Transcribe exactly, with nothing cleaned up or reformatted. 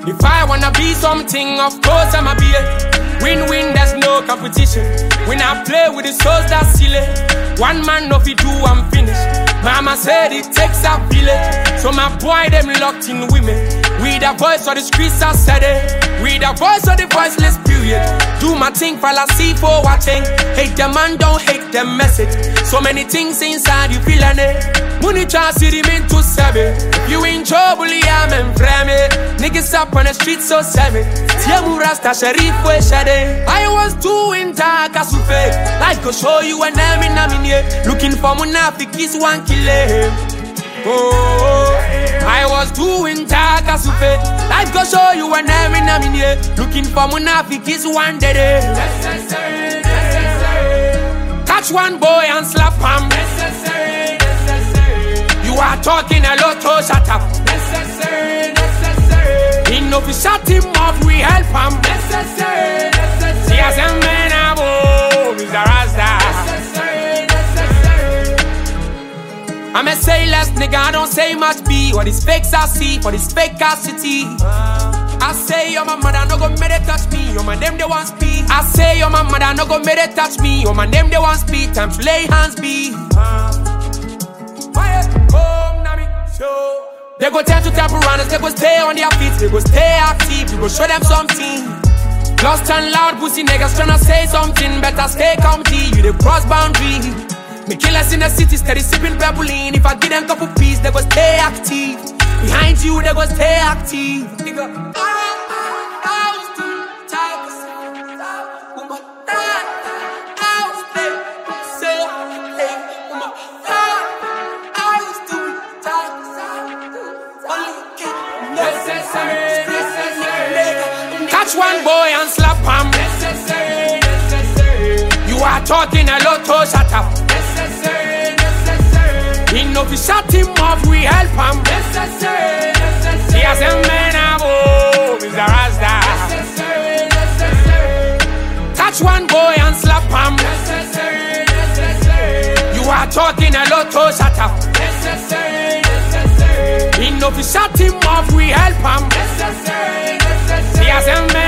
If I wanna be something, of course I'ma be it. Win-win, there's no competition. When I play with the souls, that's silly. One man, no fit do, I'm finished. Mama said it takes a village. So my boy, them locked in women. We the voice of the streets, I said it. We the voice of the voiceless, period. Do my thing, fall asleep for watching. Hate them man, don't hate them message. So many things inside, you feeling it. Money try to see them into seven. If you in trouble, yeah, I'm frame it. Niggas up on the street, so seven. Tiamu Rasta Sharif, we shade. I was doing dark as you fake. Life go show you an enemy, namine. Looking for Munafikis, one killer. Oh, I was doing dark as you fake. Life go show you an enemy, namine. Looking for Munafikis, one day. Necessary, necessary. Catch one boy and slap him. Necessary, necessary. You are talking a lot, oh shut up. Necessary, necessary. Enough, shut him off, we help him. Necessary, necessary. Yes, a man, I'm Mister Rasta. Necessary, necessary. I'm a say less, nigga, I don't say much. Be what these fakes I see for this fake ass city. I say, yo, my mother, no go make it touch me. Yo, my them, they want speed. I say, yo, my mother, no go make it touch me. Yo, my them, they want speed. Time to lay hands be. They go turn to temperatures, they go stay on their feet, they go stay active, we go show them something. Lost and loud, pussy niggas tryna say something, better stay comfy, you the cross boundary. Me killers in the city, steady sipping pebble-in. If I give them couple peas, they go stay active. Behind you, they go stay active. Nigga. Catch one boy and slap him. Necessary, necessary. You are talking a lot, oh shut up. Necessary, necessary. Enough, you shut him off, we help him. Necessary, necessary. Yes, a man, I'm Mister Rasta. Necessary, necessary. Catch one boy and slap him. Necessary, necessary. You are talking a lot, oh shut up. Necessary, necessary. Enough, you shut him off, we help him. Necessary, necessary. Yes, a man.